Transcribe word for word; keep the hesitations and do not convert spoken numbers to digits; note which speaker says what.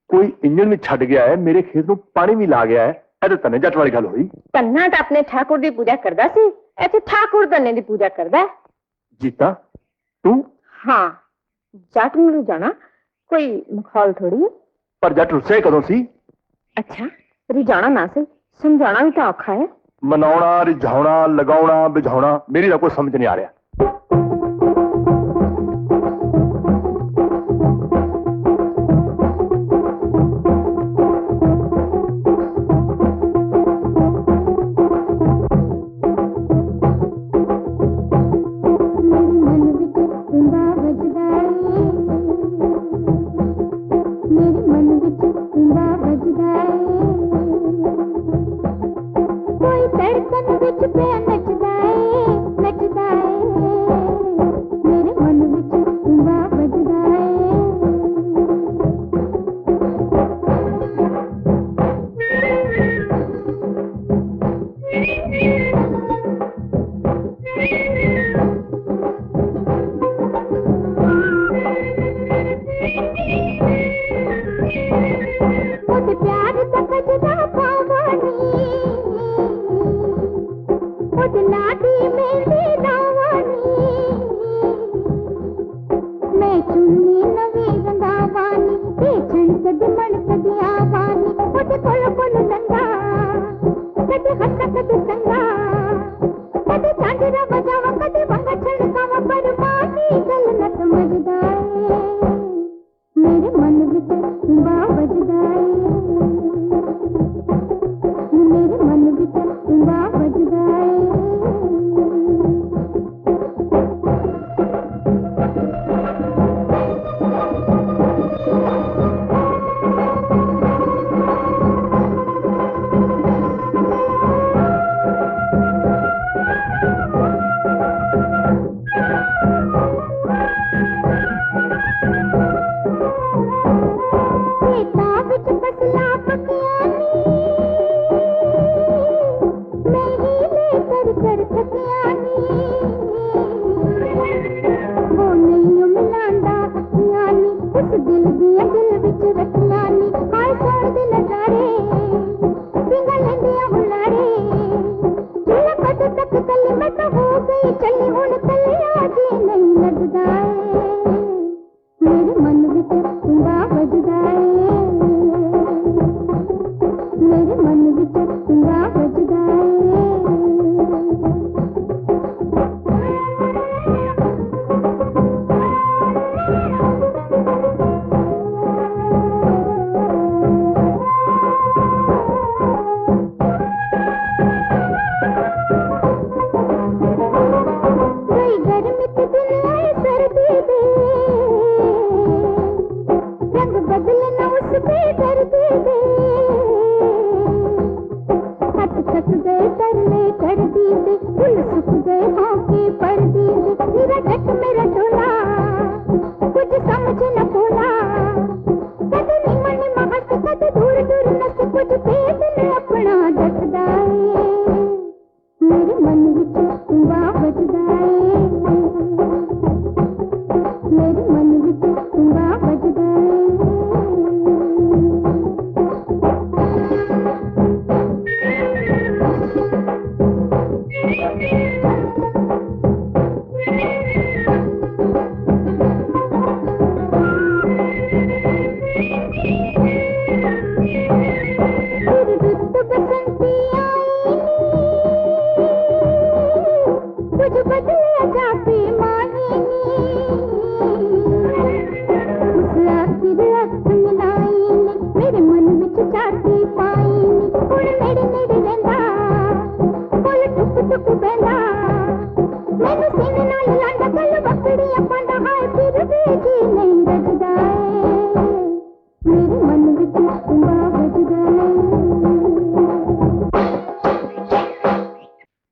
Speaker 1: कोई इंजन भी छड़ गया है, मेरे खेत में पानी भी ला गया है। ऐ तो तन्ने जट वाली गल हुई।
Speaker 2: तन्ना तो अपने ठाकुर की पूजा करदा सी, ऐसे ठाकुर तन्ने की पूजा करदा है।
Speaker 1: जीता तू?
Speaker 2: हाँ, जट नूं जाना कोई मखौल थोड़ी है।
Speaker 1: पर जट रुस्से कदों सी?
Speaker 2: अच्छा, रिझाना ना से, समझाना भी तो औखा है।
Speaker 1: मनाउणा, रिझाउणा, लगाउणा, बिझाउणा, मेरी तो कोई समझ नहीं आ रहा।
Speaker 3: मैनू सीने नाल लांदा कल बकड़ी अपना हाय फिर भी जी